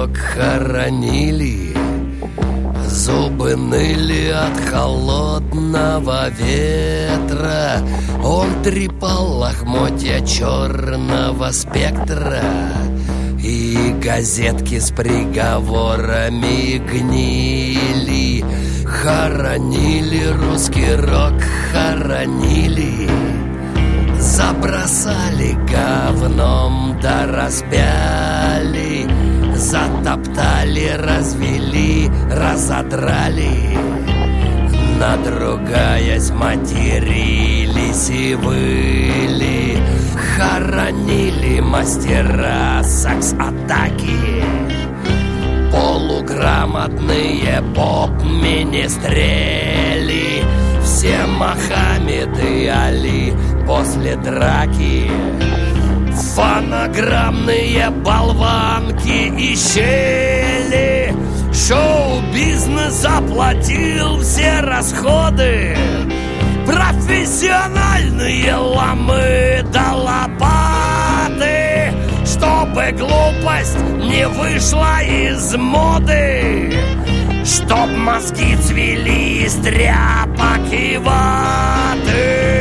рок хоронили. Зубы ныли от холодного ветра. Он трепал лохмотья черного спектра. И газетки с приговорами гнили. Хоронили русский рок, хоронили. Забросали говном да распяли. Затоптали, развели, разодрали. Надругаясь, матерились и выли. Хоронили мастера сакс-атаки. Полуграмотные поп-министрели. Все Мохаммеды Али после драки. Фонограммные болванки и щели. Шоу-бизнес оплатил все расходы. Профессиональные ломы да лопаты, чтобы глупость не вышла из моды, чтоб мозги цвели из тряпок и ваты.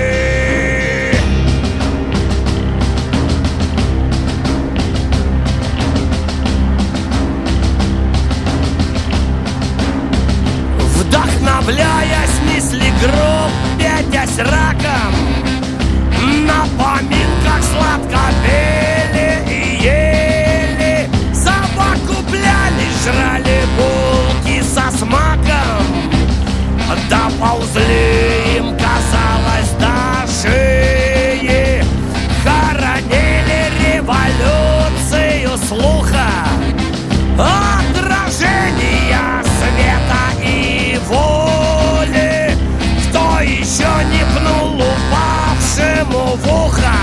Вдохновляясь, несли гроб, пятясь раком. На поминках сладко пели и ели. Собаку пляли, жрали булки со смаком. Доползли им, казалось, до шеи. Хоронили революцию слуха, отражения света и воли. Кто еще не пнул упавшему в ухо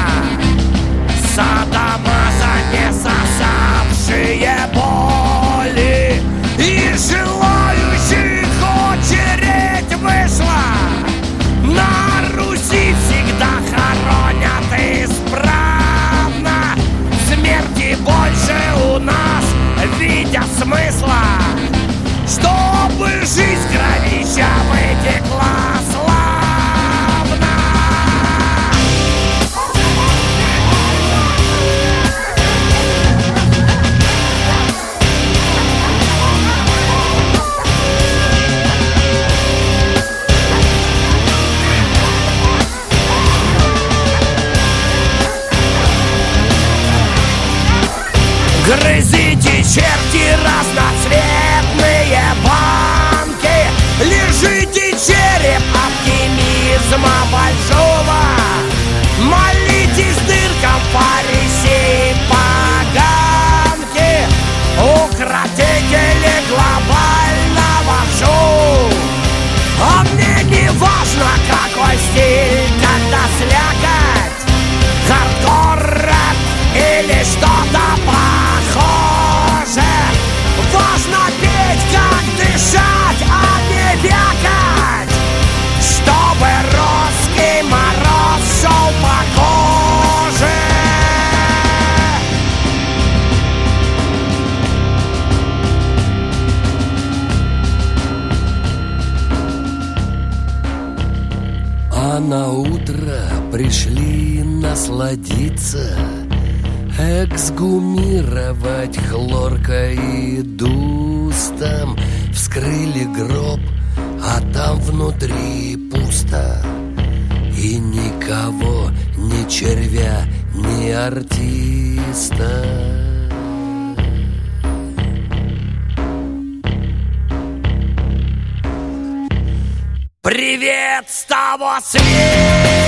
садомаза, не сосавшие боли. И желающих очередь вышла. На Руси всегда хоронят исправно. Смерти больше у нас видят смысла, чтобы жизнь кровища вытекла славно. Грызите, черти, разноцветные банки. Лежите, череп оптимизма большого. Молитесь дыркам фарисеи поганки, укротители глобального шоу. А мне не важно, какой стиль, когда слякоть, хардкор, рэп или что-то похоже. Важно петь, как дышать, а не вякать, чтобы русский мороз шел по коже. А на утро пришли насладиться, эксгумировать хлоркой и дустом. Вскрыли гроб, а там внутри пусто. И никого, ни червя, ни артиста. Привет с того света!